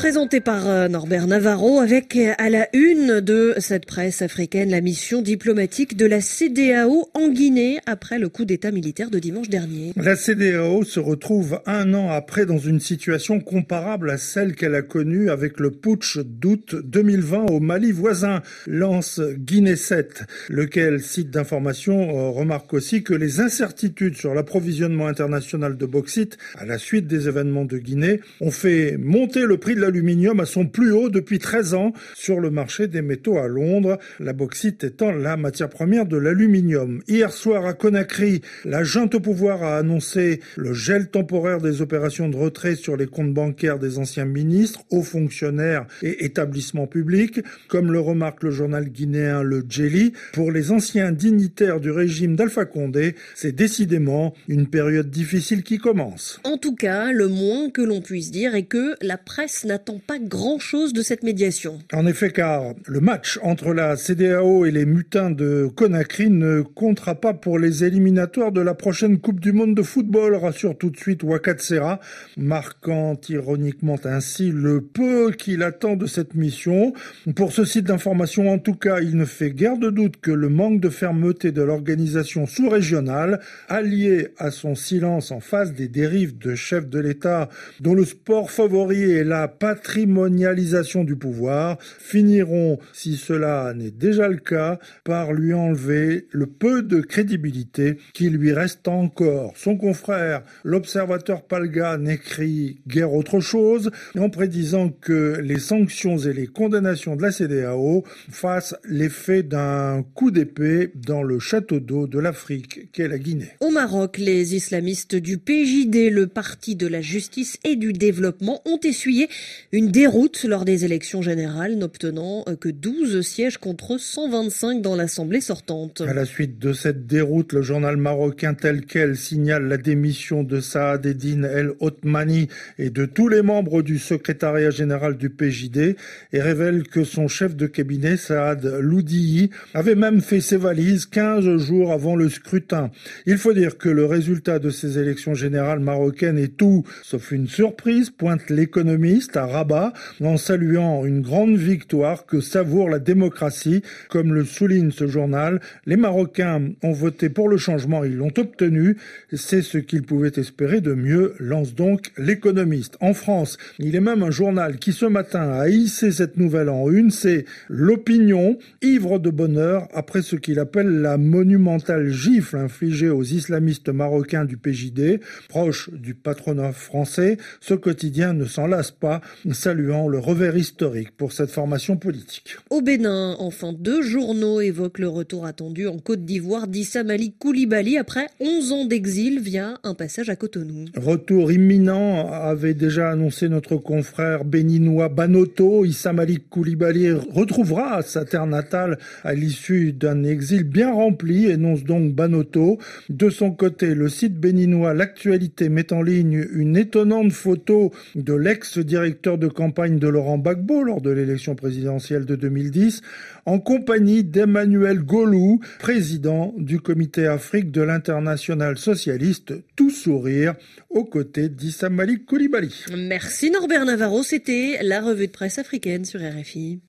Présenté par Norbert Navarro avec à la une de cette presse africaine la mission diplomatique de la CEDEAO en Guinée après le coup d'état militaire de dimanche dernier. La CEDEAO se retrouve un an après dans une situation comparable à celle qu'elle a connue avec le putsch d'août 2020 au Mali voisin, lance Guinée 7, lequel site d'information remarque aussi que les incertitudes sur l'approvisionnement international de bauxite à la suite des événements de Guinée ont fait monter le prix de l'aluminium à son plus haut depuis 13 ans sur le marché des métaux à Londres, la bauxite étant la matière première de l'aluminium. Hier soir à Conakry, la junte au pouvoir a annoncé le gel temporaire des opérations de retrait sur les comptes bancaires des anciens ministres, hauts fonctionnaires et établissements publics, comme le remarque le journal guinéen Le Djeli. Pour les anciens dignitaires du régime d'Alpha Condé, c'est décidément une période difficile qui commence. En tout cas, le moins que l'on puisse dire est que la presse n'attend pas grand-chose de cette médiation. En effet, car le match entre la CEDEAO et les mutins de Conakry ne comptera pas pour les éliminatoires de la prochaine Coupe du Monde de football, rassure tout de suite Ouagatsera, marquant ironiquement ainsi le peu qu'il attend de cette mission. Pour ce site d'information, en tout cas, il ne fait guère de doute que le manque de fermeté de l'organisation sous-régionale, allié à son silence en face des dérives de chefs de l'État dont le sport favori est la patrimonialisation du pouvoir, finiront, si cela n'est déjà le cas, par lui enlever le peu de crédibilité qui lui reste encore. Son confrère, l'observateur Palgan, écrit guère autre chose, en prédisant que les sanctions et les condamnations de la CEDEAO fassent l'effet d'un coup d'épée dans le château d'eau de l'Afrique qu'est la Guinée. Au Maroc, les islamistes du PJD, le Parti de la Justice et du Développement, ont essuyé une déroute lors des élections générales, n'obtenant que 12 sièges contre 125 dans l'Assemblée sortante. À la suite de cette déroute, le journal marocain tel quel signale la démission de Saad Eddine El Othmani et de tous les membres du secrétariat général du PJD et révèle que son chef de cabinet, Saad Loudihi, avait même fait ses valises 15 jours avant le scrutin. Il faut dire que le résultat de ces élections générales marocaines est tout sauf une surprise, pointe l'économiste à Rabat, en saluant une grande victoire que savoure la démocratie. Comme le souligne ce journal, les Marocains ont voté pour le changement, ils l'ont obtenu. C'est ce qu'ils pouvaient espérer de mieux, lance donc l'économiste. En France, il est même un journal qui ce matin a hissé cette nouvelle en une, c'est L'Opinion, ivre de bonheur après ce qu'il appelle la monumentale gifle infligée aux islamistes marocains du PJD, proche du patronat français. Ce quotidien ne s'en lasse pas, saluant le revers historique pour cette formation politique. Au Bénin, enfin, 2 journaux évoquent le retour attendu en Côte d'Ivoire d'Issa Malik Coulibaly après 11 ans d'exil via un passage à Cotonou. Retour imminent, avait déjà annoncé notre confrère béninois Banoto. Issa Malik Coulibaly retrouvera sa terre natale à l'issue d'un exil bien rempli, énonce donc Banoto. De son côté, le site béninois L'Actualité met en ligne une étonnante photo de l'ex-directeur de campagne de Laurent Gbagbo lors de l'élection présidentielle de 2010, en compagnie d'Emmanuel Golou, président du comité Afrique de l'Internationale socialiste, tout sourire, aux côtés d'Issa Malik Coulibaly. Merci Norbert Navarro, c'était la revue de presse africaine sur RFI.